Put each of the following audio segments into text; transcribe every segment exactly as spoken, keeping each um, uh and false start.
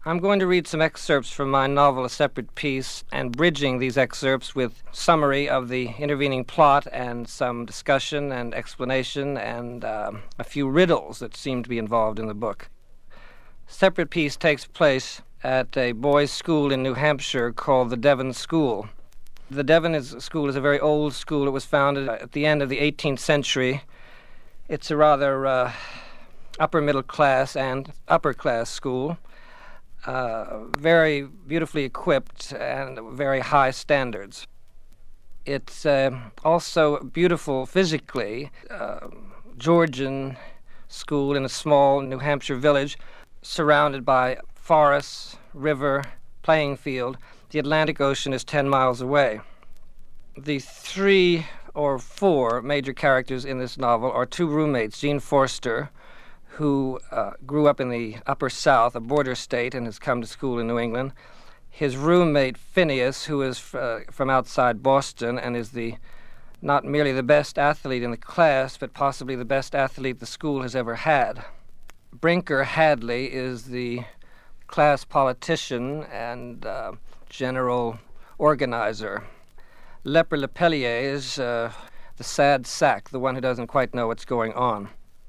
I'm going to read some excerpts from my novel, A Separate Peace, and bridging these excerpts with summary of the intervening plot and some discussion and explanation and uh, a few riddles that seem to be involved in the book. Separate Peace takes place at a boys' school in New Hampshire called the Devon School. The Devon is, School is a very old school. It was founded at the end of the eighteenth century. It's a rather uh, upper-middle class and upper-class school. Uh, very beautifully equipped and very high standards. It's uh, also beautiful physically. Uh, Georgian school in a small New Hampshire village surrounded by forests, river, playing field. The Atlantic Ocean is ten miles away. The three or four major characters in this novel are two roommates, Jean Forster, who uh, grew up in the Upper South, a border state, and has come to school in New England. His roommate, Phineas, who is f- uh, from outside Boston and is the not merely the best athlete in the class, but possibly the best athlete the school has ever had. Brinker Hadley is the class politician and uh, general organizer. Leper Lepellier is uh, the sad sack, the one who doesn't quite know what's going on.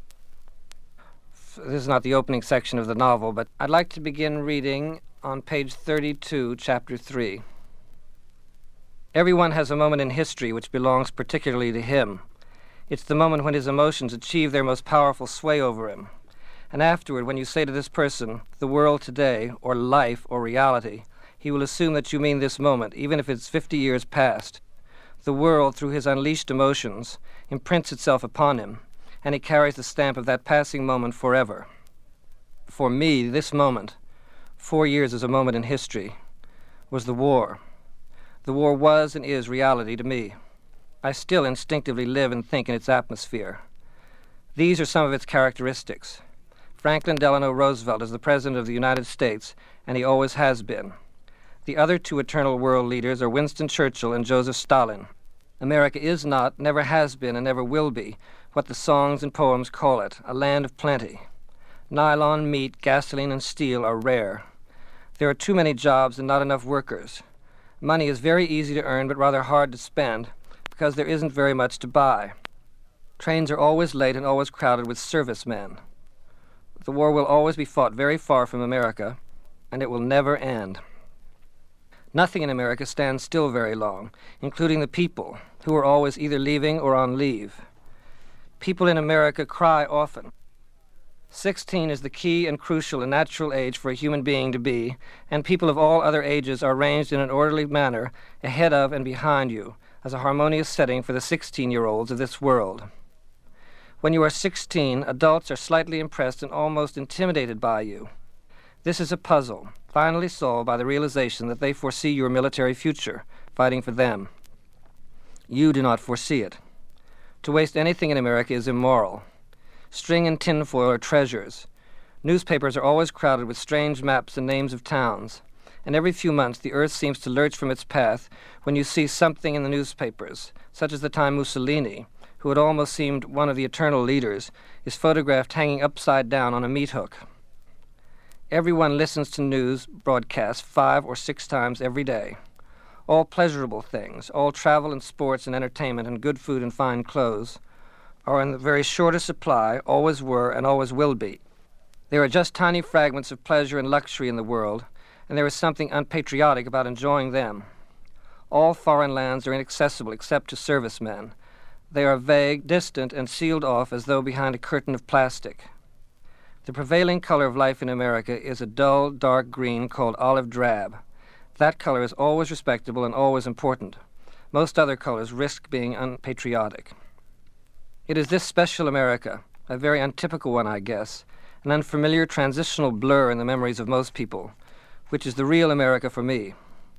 This is not the opening section of the novel, but I'd like to begin reading on page thirty-two, chapter three. Everyone has a moment in history which belongs particularly to him. It's the moment when his emotions achieve their most powerful sway over him. And afterward, when you say to this person, the world today, or life, or reality, he will assume that you mean this moment, even if it's fifty years past. The world, through his unleashed emotions, imprints itself upon him, and he carries the stamp of that passing moment forever. For me, this moment, four years as a moment in history, was the war. The war was and is reality to me. I still instinctively live and think in its atmosphere. These are some of its characteristics. Franklin Delano Roosevelt is the President of the United States, and he always has been. The other two eternal world leaders are Winston Churchill and Joseph Stalin. America is not, never has been, and never will be what the songs and poems call it, a land of plenty. Nylon, meat, gasoline, and steel are rare. There are too many jobs and not enough workers. Money is very easy to earn but rather hard to spend because there isn't very much to buy. Trains are always late and always crowded with servicemen. The war will always be fought very far from America, and it will never end. Nothing in America stands still very long, including the people, who are always either leaving or on leave. People in America cry often. Sixteen is the key and crucial and natural age for a human being to be, and people of all other ages are arranged in an orderly manner ahead of and behind you, as a harmonious setting for the sixteen-year-olds of this world. When you are sixteen, adults are slightly impressed and almost intimidated by you. This is a puzzle, finally solved by the realization that they foresee your military future, fighting for them. You do not foresee it. To waste anything in America is immoral. String and tinfoil are treasures. Newspapers are always crowded with strange maps and names of towns, and every few months the earth seems to lurch from its path when you see something in the newspapers, such as the time Mussolini, who had almost seemed one of the eternal leaders, is photographed hanging upside down on a meat hook. Everyone listens to news broadcasts five or six times every day. All pleasurable things, all travel and sports and entertainment and good food and fine clothes, are in the very shortest supply, always were and always will be. There are just tiny fragments of pleasure and luxury in the world, and there is something unpatriotic about enjoying them. All foreign lands are inaccessible except to servicemen. They are vague, distant, and sealed off as though behind a curtain of plastic. The prevailing color of life in America is a dull, dark green called olive drab. That color is always respectable and always important. Most other colors risk being unpatriotic. It is this special America, a very untypical one, I guess, an unfamiliar transitional blur in the memories of most people, which is the real America for me.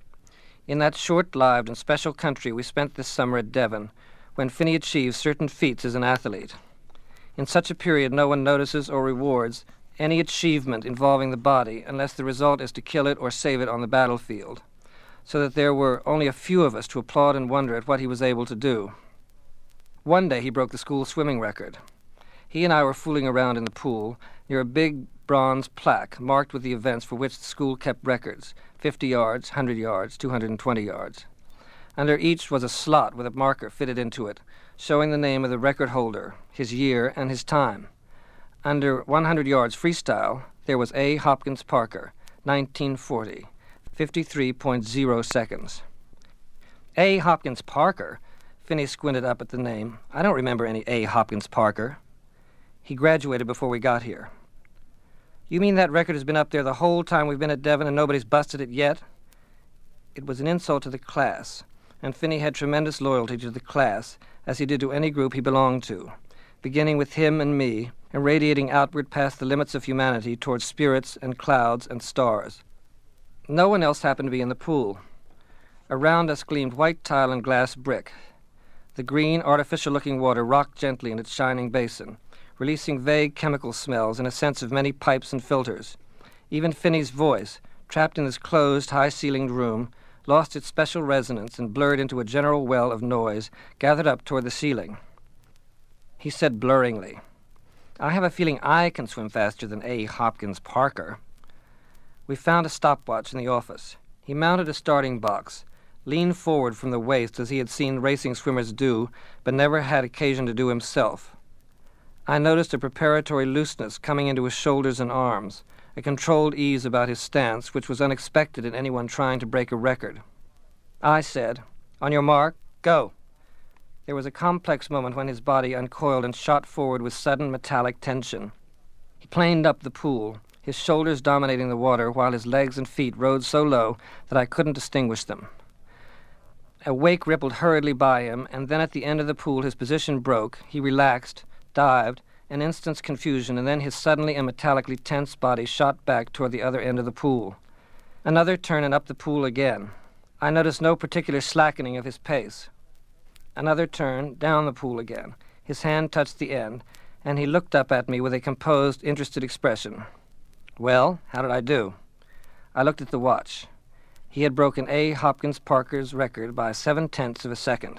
In that short-lived and special country we spent this summer at Devon, when Finney achieved certain feats as an athlete. In such a period no one notices or rewards any achievement involving the body unless the result is to kill it or save it on the battlefield, so that there were only a few of us to applaud and wonder at what he was able to do. One day he broke the school swimming record. He and I were fooling around in the pool near a big bronze plaque marked with the events for which the school kept records, fifty yards, one hundred yards, two hundred twenty yards. Under each was a slot with a marker fitted into it, showing the name of the record holder, his year, and his time. Under one hundred yards freestyle, there was A. Hopkins Parker, nineteen forty, fifty-three point zero seconds. A. Hopkins Parker? Finney squinted up at the name. I don't remember any A. Hopkins Parker. He graduated before we got here. You mean that record has been up there the whole time we've been at Devon and nobody's busted it yet? It was an insult to the class, and Finney had tremendous loyalty to the class, as he did to any group he belonged to, beginning with him and me, and radiating outward past the limits of humanity towards spirits and clouds and stars. No one else happened to be in the pool. Around us gleamed white tile and glass brick. The green, artificial-looking water rocked gently in its shining basin, releasing vague chemical smells and a sense of many pipes and filters. Even Finney's voice, trapped in this closed, high-ceilinged room, lost its special resonance and blurred into a general well of noise gathered up toward the ceiling. He said blurringly, I have a feeling I can swim faster than A. Hopkins Parker. We found a stopwatch in the office. He mounted a starting box, leaned forward from the waist as he had seen racing swimmers do, but never had occasion to do himself. I noticed a preparatory looseness coming into his shoulders and arms, a controlled ease about his stance which was unexpected in anyone trying to break a record. I said, On your mark, go. There was a complex moment when his body uncoiled and shot forward with sudden metallic tension. He planed up the pool, his shoulders dominating the water while his legs and feet rode so low that I couldn't distinguish them. A wake rippled hurriedly by him, and then at the end of the pool his position broke, he relaxed, dived, an instant's confusion, and then his suddenly and metallically tense body shot back toward the other end of the pool. Another turn and up the pool again. I noticed no particular slackening of his pace. Another turn, down the pool again. His hand touched the end, and he looked up at me with a composed, interested expression. Well, how did I do? I looked at the watch. He had broken A. Hopkins Parker's record by seven-tenths of a second.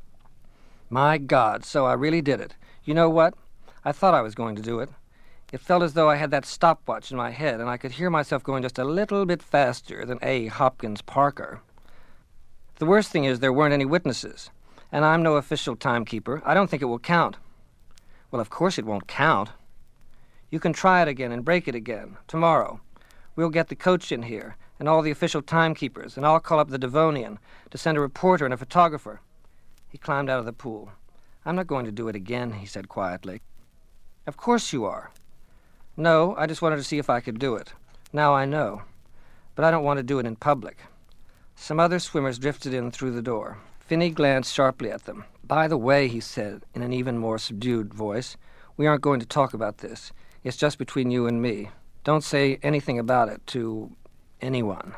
My God, so I really did it. You know what? I thought I was going to do it. It felt as though I had that stopwatch in my head, and I could hear myself going just a little bit faster than A. Hopkins Parker. The worst thing is there weren't any witnesses, and I'm no official timekeeper. I don't think it will count. Well, of course it won't count. You can try it again and break it again, tomorrow. We'll get the coach in here, and all the official timekeepers, and I'll call up the Devonian to send a reporter and a photographer. He climbed out of the pool. I'm not going to do it again, he said quietly. Of course you are. No, I just wanted to see if I could do it. Now I know. But I don't want to do it in public. Some other swimmers drifted in through the door. Finney glanced sharply at them. By the way, he said in an even more subdued voice, we aren't going to talk about this. It's just between you and me. Don't say anything about it to anyone.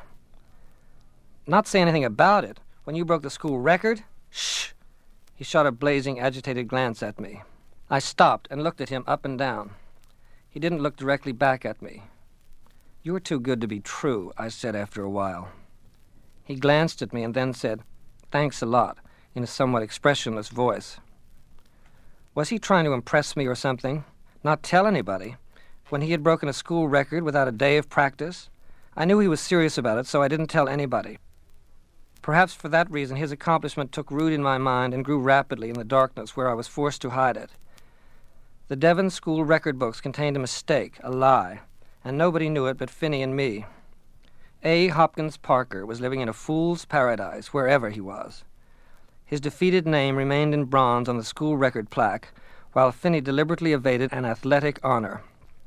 Not say anything about it? When you broke the school record? Shh! He shot a blazing, agitated glance at me. I stopped and looked at him up and down. He didn't look directly back at me. You're too good to be true, I said after a while. He glanced at me and then said, Thanks a lot, in a somewhat expressionless voice. Was he trying to impress me or something? Not tell anybody? When he had broken a school record without a day of practice? I knew he was serious about it, so I didn't tell anybody. Perhaps for that reason his accomplishment took root in my mind and grew rapidly in the darkness where I was forced to hide it. The Devon school record books contained a mistake, a lie, and nobody knew it but Finney and me. A. Hopkins Parker was living in a fool's paradise wherever he was. His defeated name remained in bronze on the school record plaque, while Finney deliberately evaded an athletic honor.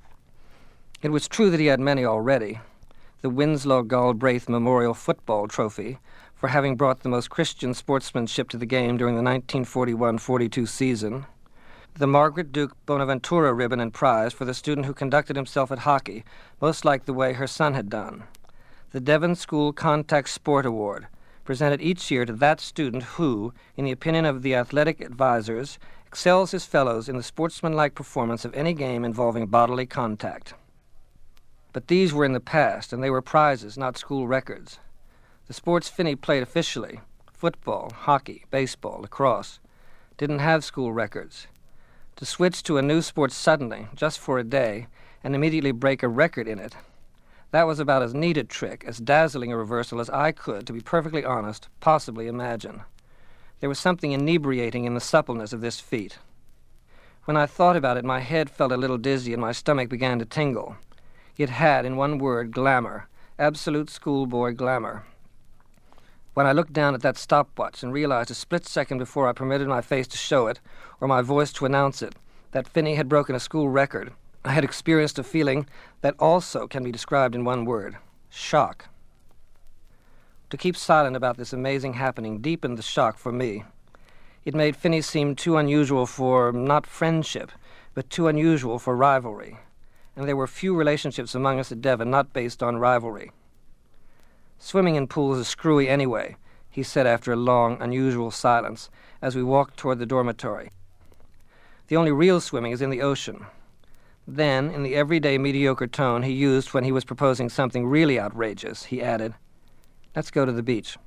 It was true that he had many already. The Winslow Galbraith Memorial Football Trophy, for having brought the most Christian sportsmanship to the game during the nineteen forty-one forty-two season, the Margaret Duke Bonaventura ribbon and prize for the student who conducted himself at hockey, most like the way her son had done, the Devon School Contact Sport Award, presented each year to that student who, in the opinion of the athletic advisors, excels his fellows in the sportsmanlike performance of any game involving bodily contact. But these were in the past, and they were prizes, not school records. The sports Finney played officially, football, hockey, baseball, lacrosse, didn't have school records. To switch to a new sport suddenly, just for a day, and immediately break a record in it. That was about as neat a trick, as dazzling a reversal as I could, to be perfectly honest, possibly imagine. There was something inebriating in the suppleness of this feat. When I thought about it, my head felt a little dizzy and my stomach began to tingle. It had, in one word, glamour, absolute schoolboy glamour. When I looked down at that stopwatch and realized a split second before I permitted my face to show it, or my voice to announce it, that Finney had broken a school record, I had experienced a feeling that also can be described in one word: shock. To keep silent about this amazing happening deepened the shock for me. It made Finney seem too unusual for, not friendship, but too unusual for rivalry. And there were few relationships among us at Devon not based on rivalry. "Swimming in pools is screwy anyway," he said after a long, unusual silence as we walked toward the dormitory. "The only real swimming is in the ocean." Then, in the everyday mediocre tone he used when he was proposing something really outrageous, he added, "Let's go to the beach."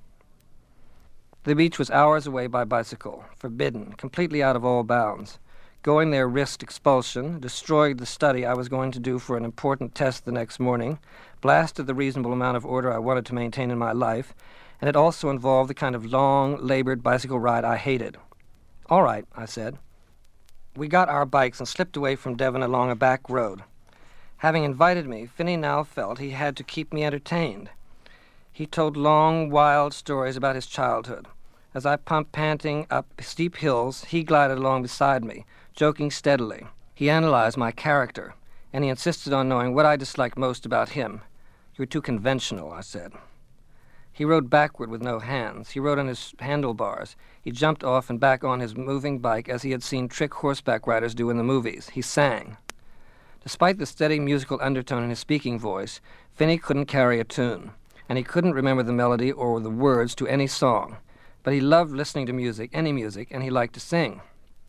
The beach was hours away by bicycle, forbidden, completely out of all bounds. Going there risked expulsion, destroyed the study I was going to do for an important test the next morning, blasted the reasonable amount of order I wanted to maintain in my life, and it also involved the kind of long, labored bicycle ride I hated. "All right," I said. We got our bikes and slipped away from Devon along a back road. Having invited me, Finney now felt he had to keep me entertained. He told long, wild stories about his childhood. As I pumped panting up steep hills, he glided along beside me, joking steadily. He analyzed my character, and he insisted on knowing what I disliked most about him. "You're too conventional," I said. He rode backward with no hands. He rode on his handlebars. He jumped off and back on his moving bike as he had seen trick horseback riders do in the movies. He sang. Despite the steady musical undertone in his speaking voice, Finney couldn't carry a tune, and he couldn't remember the melody or the words to any song. But he loved listening to music, any music, and he liked to sing.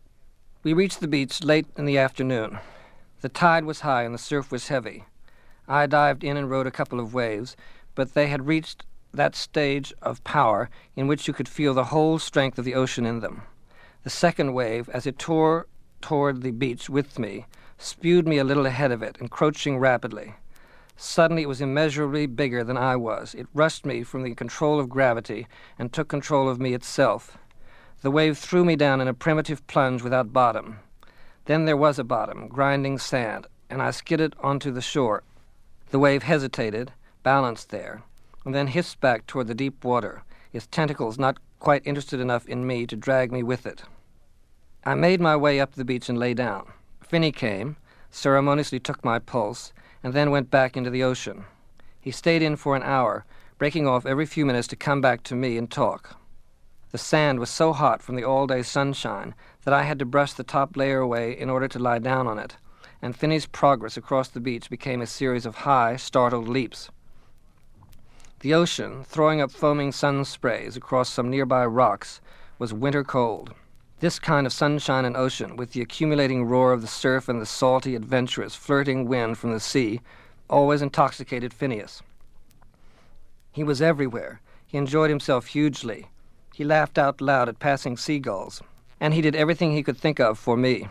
We reached the beach late in the afternoon. The tide was high and the surf was heavy. I dived in and rode a couple of waves, but they had reached that stage of power in which you could feel the whole strength of the ocean in them. The second wave, as it tore toward the beach with me, spewed me a little ahead of it, encroaching rapidly. Suddenly it was immeasurably bigger than I was. It wrested me from the control of gravity and took control of me itself. The wave threw me down in a primitive plunge without bottom. Then there was a bottom, grinding sand, and I skidded onto the shore. The wave hesitated, balanced there, and then hissed back toward the deep water, its tentacles not quite interested enough in me to drag me with it. I made my way up the beach and lay down. Finney came, ceremoniously took my pulse, and then went back into the ocean. He stayed in for an hour, breaking off every few minutes to come back to me and talk. The sand was so hot from the all-day sunshine that I had to brush the top layer away in order to lie down on it, and Finney's progress across the beach became a series of high, startled leaps. The ocean, throwing up foaming sun sprays across some nearby rocks, was winter cold. This kind of sunshine and ocean, with the accumulating roar of the surf and the salty, adventurous, flirting wind from the sea, always intoxicated Phineas. He was everywhere. He enjoyed himself hugely. He laughed out loud at passing seagulls, and he did everything he could think of for me.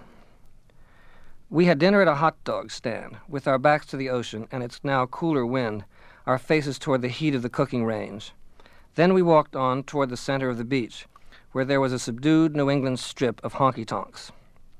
We had dinner at a hot dog stand, with our backs to the ocean and its now cooler wind, our faces toward the heat of the cooking range. Then we walked on toward the center of the beach, where there was a subdued New England strip of honky-tonks.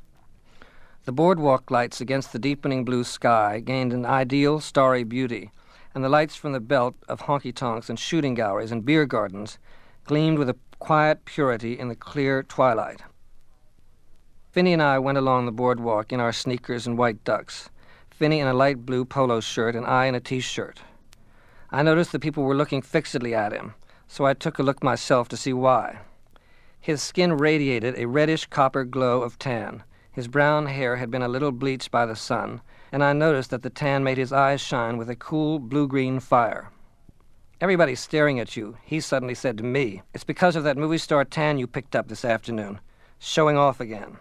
The boardwalk lights against the deepening blue sky gained an ideal, starry beauty, and the lights from the belt of honky-tonks and shooting galleries and beer gardens gleamed with a quiet purity in the clear twilight. Finney and I went along the boardwalk in our sneakers and white ducks, Finney in a light blue polo shirt and I in a T-shirt. I noticed that people were looking fixedly at him, so I took a look myself to see why. His skin radiated a reddish copper glow of tan. His brown hair had been a little bleached by the sun, and I noticed that the tan made his eyes shine with a cool blue-green fire. "Everybody's staring at you," he suddenly said to me. "It's because of that movie star tan you picked up this afternoon. Showing off again."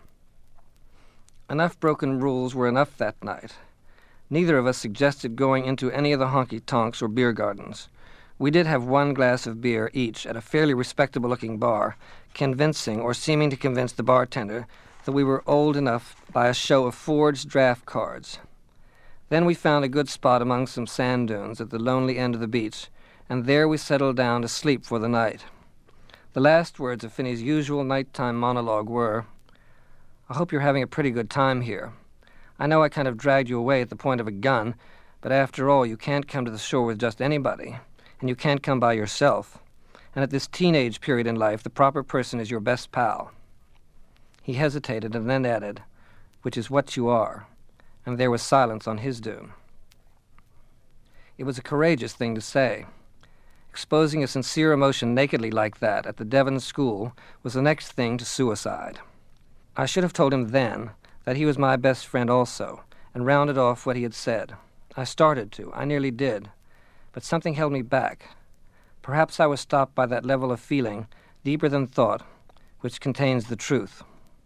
Enough broken rules were enough that night. Neither of us suggested going into any of the honky-tonks or beer gardens. We did have one glass of beer each at a fairly respectable-looking bar, convincing or seeming to convince the bartender that we were old enough by a show of forged draft cards. Then we found a good spot among some sand dunes at the lonely end of the beach, and there we settled down to sleep for the night. The last words of Finney's usual nighttime monologue were, "I hope you're having a pretty good time here. I know I kind of dragged you away at the point of a gun, but after all, you can't come to the shore with just anybody, and you can't come by yourself. And at this teenage period in life, the proper person is your best pal." He hesitated and then added, "Which is what you are." And there was silence on his dune. It was a courageous thing to say. Exposing a sincere emotion nakedly like that at the Devon school was the next thing to suicide. I should have told him then that he was my best friend also, and rounded off what he had said. I started to, I nearly did, but something held me back. Perhaps I was stopped by that level of feeling, deeper than thought, which contains the truth.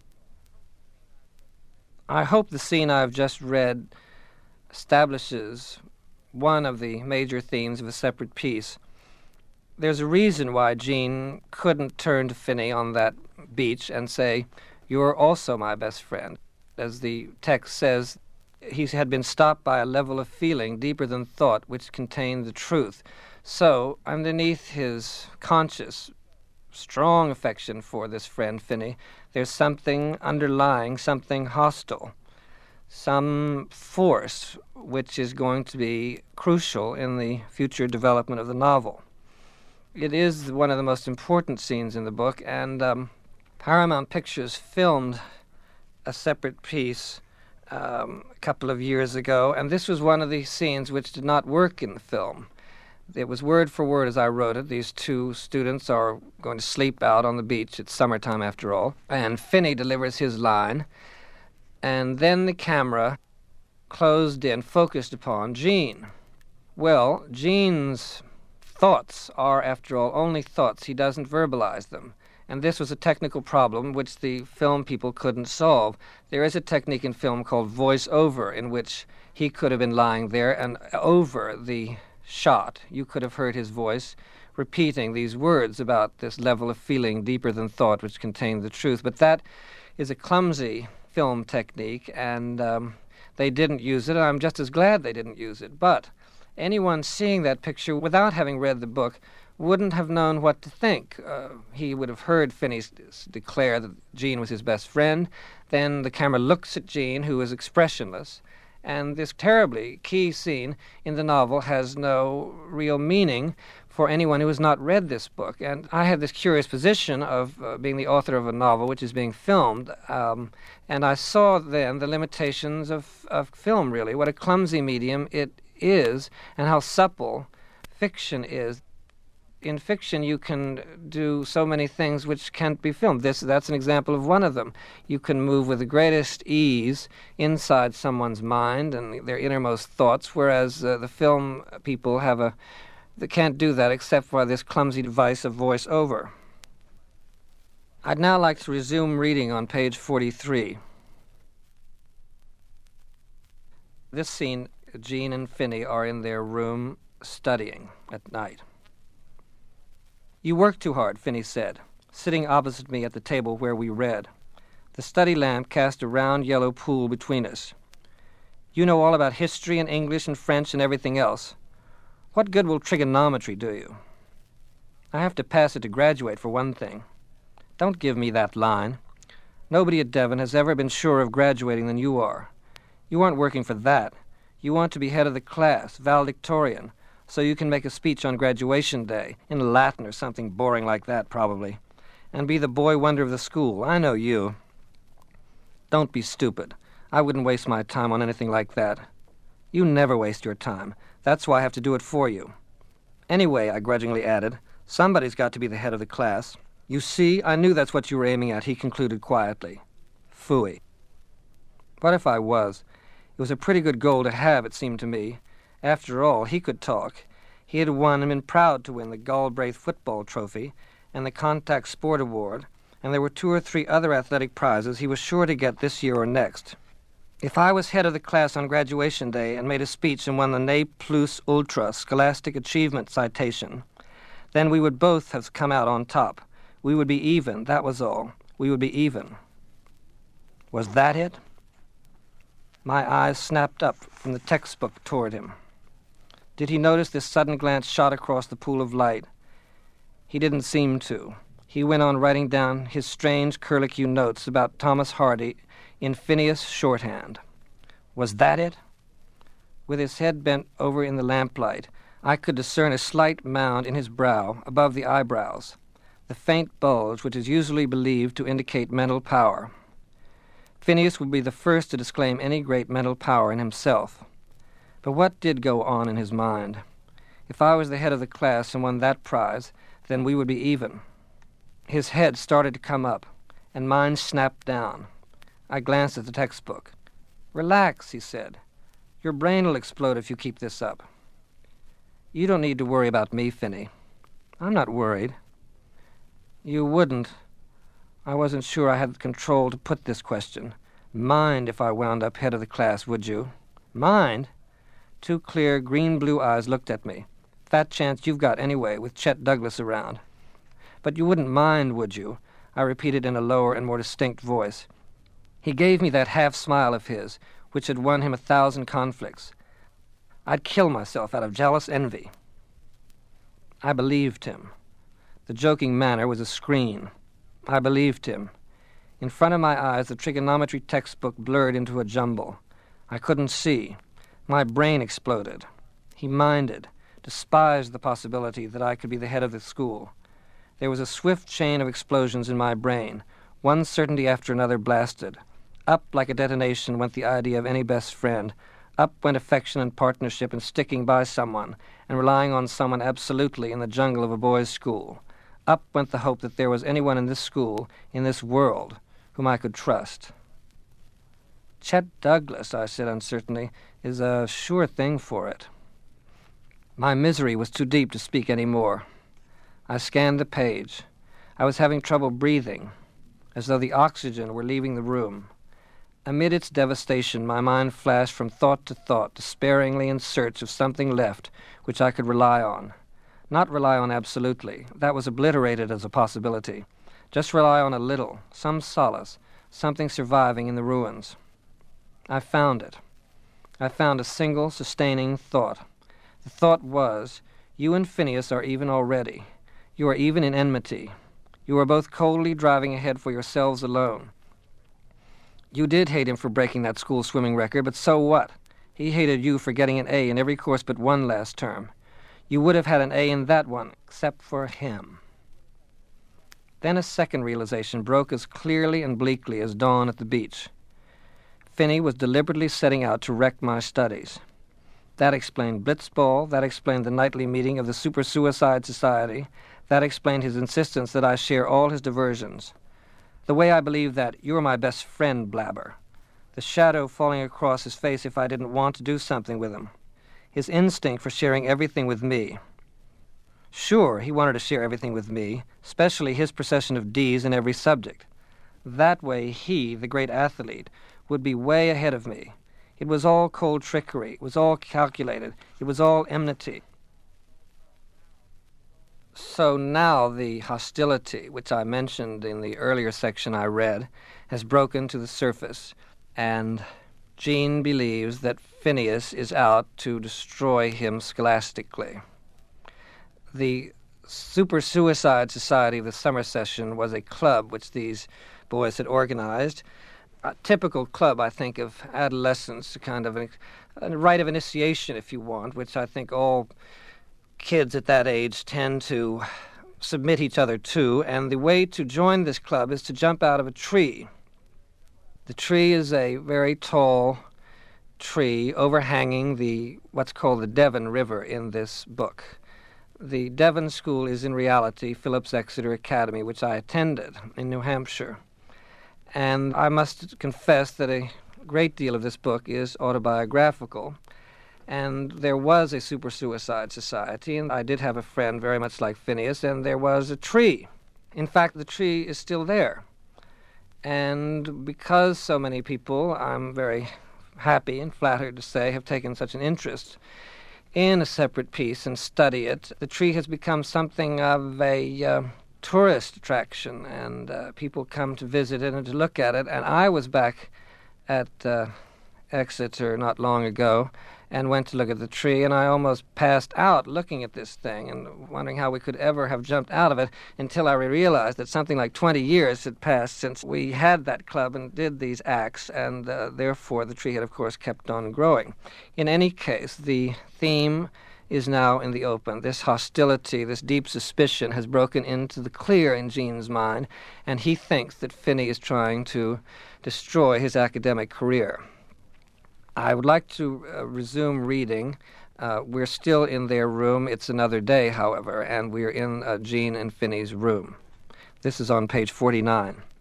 I hope the scene I've just read establishes one of the major themes of a separate piece. There's a reason why Jean couldn't turn to Finney on that beach and say, "You're also my best friend." As the text says, he had been stopped by a level of feeling deeper than thought which contained the truth. So, underneath his conscious, strong affection for this friend, Finney, there's something underlying, something hostile, some force which is going to be crucial in the future development of the novel. It is one of the most important scenes in the book, and um, Paramount Pictures filmed a separate piece um, a couple of years ago, and this was one of the scenes which did not work in the film. It was word for word as I wrote it. These two students are going to sleep out on the beach. It's summertime after all. And Finney delivers his line. And then the camera closed in, focused upon Jean. Well, Jean's thoughts are, after all, only thoughts. He doesn't verbalize them. And this was a technical problem which the film people couldn't solve. There is a technique in film called voice-over, in which he could have been lying there, and over the shot, you could have heard his voice repeating these words about this level of feeling deeper than thought which contained the truth. But that is a clumsy film technique, and um, they didn't use it. I'm just as glad they didn't use it. But anyone seeing that picture without having read the book wouldn't have known what to think. Uh, he would have heard Finney declare that Jean was his best friend. Then the camera looks at Jean, who is expressionless, and this terribly key scene in the novel has no real meaning for anyone who has not read this book. And I had this curious position of uh, being the author of a novel which is being filmed, um, and I saw then the limitations of, of film, really, what a clumsy medium it is, and how supple fiction is. In fiction, you can do so many things which can't be filmed. This, that's an example of one of them. You can move with the greatest ease inside someone's mind and their innermost thoughts, whereas uh, the film people have a, they can't do that except for this clumsy device of voice-over. I'd now like to resume reading on page forty-three. This scene, Jean and Finney are in their room studying at night. "You work too hard," Finney said, sitting opposite me at the table where we read. The study lamp cast a round yellow pool between us. "You know all about history and English and French and everything else. What good will trigonometry do you?" "I have to pass it to graduate, for one thing." "Don't give me that line. Nobody at Devon has ever been surer of graduating than you are. You aren't working for that. You want to be head of the class, valedictorian, so you can make a speech on graduation day, in Latin or something boring like that, probably, and be the boy wonder of the school. I know you." "Don't be stupid. I wouldn't waste my time on anything like that." "You never waste your time. That's why I have to do it for you." "Anyway," I grudgingly added, "somebody's got to be the head of the class." "You see, I knew that's what you were aiming at," he concluded quietly. Phooey. What if I was? It was a pretty good goal to have, it seemed to me. After all, he could talk. He had won and been proud to win the Galbraith football trophy and the Contact Sport Award, and there were two or three other athletic prizes he was sure to get this year or next. If I was head of the class on graduation day and made a speech and won the Ne Plus Ultra Scholastic Achievement citation, then we would both have come out on top. We would be even, that was all. We would be even. Was that it? My eyes snapped up from the textbook toward him. Did he notice this sudden glance shot across the pool of light? He didn't seem to. He went on writing down his strange curlicue notes about Thomas Hardy in Phineas shorthand. Was that it? With his head bent over in the lamplight, I could discern a slight mound in his brow, above the eyebrows, the faint bulge which is usually believed to indicate mental power. Phineas would be the first to disclaim any great mental power in himself. But what did go on in his mind? If I was the head of the class and won that prize, then we would be even. His head started to come up, and mine snapped down. I glanced at the textbook. "Relax," he said. "Your brain will explode if you keep this up." "You don't need to worry about me, Finney." "I'm not worried." "You wouldn't." I wasn't sure I had the control to put this question. "Mind if I wound up head of the class, would you?" "Mind?" Two clear, green-blue eyes looked at me. "Fat chance you've got anyway, with Chet Douglas around." "But you wouldn't mind, would you?" I repeated in a lower and more distinct voice. He gave me that half-smile of his, which had won him a thousand conflicts. I'd kill myself out of jealous envy. I believed him. The joking manner was a screen. I believed him. In front of my eyes, the trigonometry textbook blurred into a jumble. I couldn't see. My brain exploded. He minded, despised the possibility that I could be the head of the school. There was a swift chain of explosions in my brain, one certainty after another blasted. Up like a detonation went the idea of any best friend. Up went affection and partnership and sticking by someone, and relying on someone absolutely in the jungle of a boys' school. Up went the hope that there was anyone in this school, in this world, whom I could trust. "Chet Douglas," I said uncertainly, "is a sure thing for it." My misery was too deep to speak any more. I scanned the page. I was having trouble breathing, as though the oxygen were leaving the room. Amid its devastation, my mind flashed from thought to thought, despairingly in search of something left which I could rely on. Not rely on absolutely. That was obliterated as a possibility. Just rely on a little, some solace, something surviving in the ruins. I found it. I found a single, sustaining thought. The thought was, you and Phineas are even already. You are even in enmity. You are both coldly driving ahead for yourselves alone. You did hate him for breaking that school swimming record, but so what? He hated you for getting an A in every course but one last term. You would have had an A in that one, except for him. Then a second realization broke as clearly and bleakly as dawn at the beach. Finney was deliberately setting out to wreck my studies. That explained Blitzball, that explained the nightly meeting of the Super Suicide Society, that explained his insistence that I share all his diversions. The way I believed that "you're my best friend" blabber. The shadow falling across his face if I didn't want to do something with him. His instinct for sharing everything with me. Sure, he wanted to share everything with me, especially his procession of D's in every subject. That way he, the great athlete, would be way ahead of me. It was all cold trickery. It was all calculated. It was all enmity. So now the hostility, which I mentioned in the earlier section I read, has broken to the surface, and Jean believes that Phineas is out to destroy him scholastically. The Super Suicide Society of the summer session was a club which these boys had organized, a typical club, I think, of adolescence, a kind of a, a rite of initiation, if you want, which I think all kids at that age tend to submit each other to, and the way to join this club is to jump out of a tree. The tree is a very tall tree overhanging the what's called the Devon River in this book. The Devon School is in reality Phillips Exeter Academy, which I attended in New Hampshire. And I must confess that a great deal of this book is autobiographical. And there was a Super Suicide Society, and I did have a friend very much like Phineas, and there was a tree. In fact, the tree is still there. And because so many people, I'm very happy and flattered to say, have taken such an interest in a separate piece and study it, the tree has become something of a uh, tourist attraction, and uh, people come to visit it and to look at it. And I was back at uh, Exeter not long ago and went to look at the tree, and I almost passed out looking at this thing and wondering how we could ever have jumped out of it until I realized that something like twenty years had passed since we had that club and did these acts, and uh, therefore the tree had, of course, kept on growing. In any case, the theme is now in the open. This hostility, this deep suspicion has broken into the clear in Gene's mind, and he thinks that Finney is trying to destroy his academic career. I would like to uh, resume reading. Uh, we're still in their room. It's another day, however, and we're in uh, Gene and Finney's room. This is on page forty-nine.